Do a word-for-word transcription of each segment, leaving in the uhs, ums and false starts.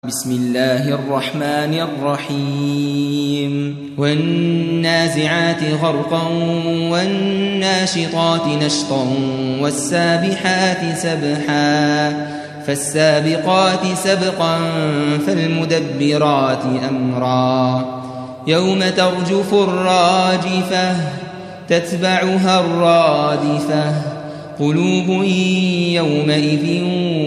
بسم الله الرحمن الرحيم والنازعات غرقا والناشطات نشطا والسابحات سبحا فالسابقات سبقا فالمدبرات أمرا يوم ترجف الراجفة تتبعها الرادفة قلوب يومئذ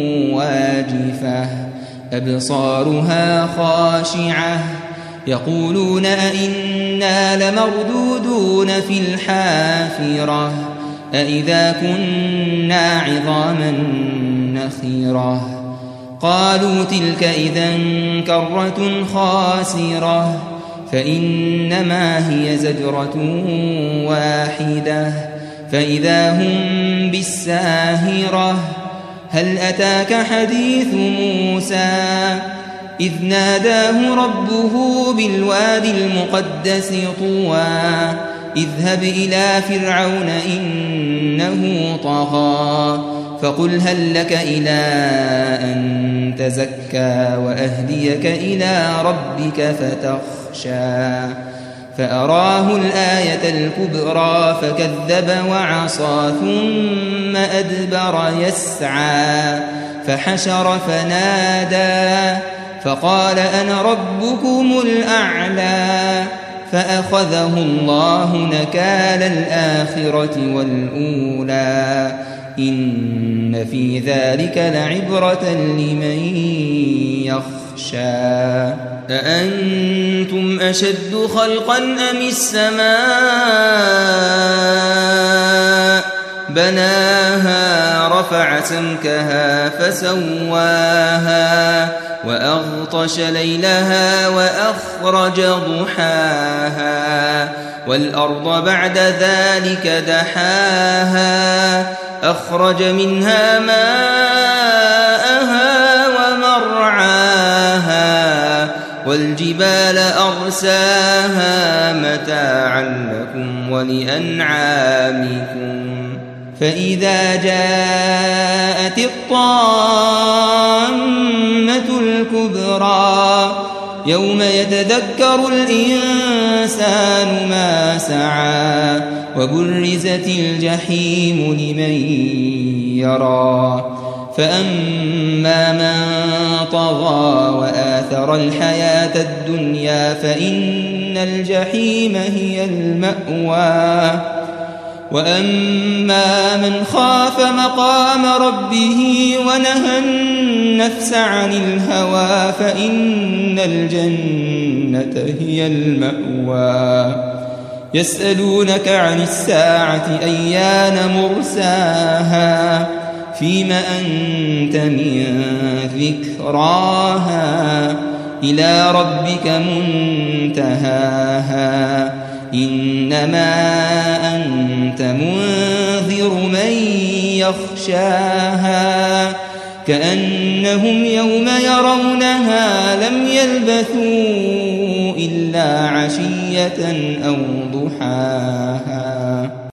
واجفة أبصارها خاشعة يقولون أئنا لمردودون في الحافرة أئذا كنا عظاما نخرة قالوا تلك إذا كرة خاسرة فإنما هي زجرة واحدة فإذا هم بالساهرة هل أتاك حديث موسى إذ ناداه ربه بالوادي المقدس طوى اذهب إلى فرعون إنه طغى فقل هل لك إلى أن تزكى وأهديك إلى ربك فتخشى فأراه الآية الكبرى فكذب وعصى ثم أدبر يسعى فحشر فنادى فقال أنا ربكم الأعلى فأخذه الله نكال الآخرة والأولى إن في ذلك لعبرة لمن يخشى أأنتم أشد خلقا أم السماء بناها رفع سمكها فسواها وأغطش ليلها وأخرج ضحاها والأرض بعد ذلك دحاها أخرج منها ماءها ومرعاها والجبال أرساها متاعا لكم ولأنعامكم فإذا جاءت الطامة الكبرى يوم يتذكر الإنسان ما سعى وبرزت الجحيم لمن يرى فأما من طغى وآثر الحياة الدنيا فإن الجحيم هي المأوى وأما من خاف مقام ربه ونهى النفس عن الهوى فإن الجنة هي المأوى يسألونك عن الساعة أيان مرساها فيم أنت من ذكراها إلى ربك منتهاها إنما أنت منذر من يخشاها كأنهم يوم يرونها لم يلبثوا إلا عشية أو ضحاها.